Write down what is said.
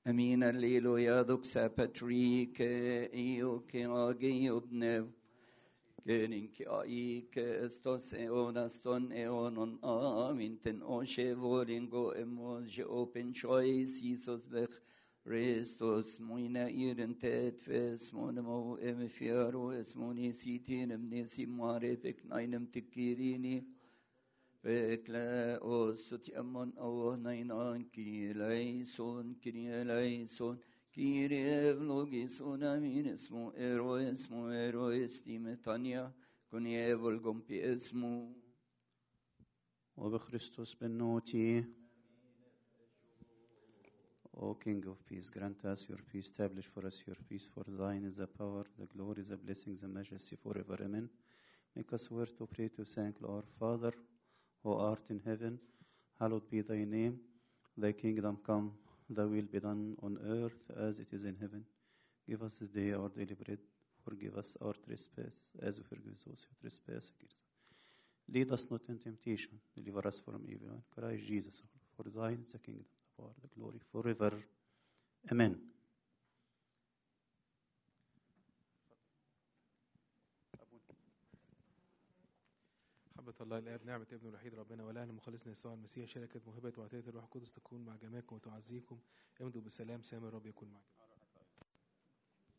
Amin alleluia doxa patrike io che agi obnev kenin ki ai ke estos eonaston eonon amin ten oshe volingo emoje open choice Jesus bech restos moina iren tetfes monemo emifiaro esmoni sitin emnesi mare pek nainem tikirini Bekle osut yamon o nainan kileison kirieleison kirevlogison amin esmo eroes timetania kunievol gompi esmo وبخريستوس بالنوتي. O King of Peace, grant us your peace, establish for us your peace, for thine is the power, the glory, the blessing, the majesty forever. Amen. Make us worthy to pray to thank our Father, who art in heaven, hallowed be thy name. Thy kingdom come, thy will be done on earth as it is in heaven. Give us this day our daily bread. Forgive us our trespasses, as we forgive those who trespass against us. Lead us not in temptation, deliver us from evil. In Christ Jesus, for thine is the kingdom, the power, the glory, forever. Amen. محبة الله الآب، نعمة ابن الوحيد ربنا والآن مخلصنا يسوع المسيح، شركة موهبة وعطية الروح القدس تكون مع جميعكم وتعزيكم. امضوا بسلام، سلام الرب يكون معكم.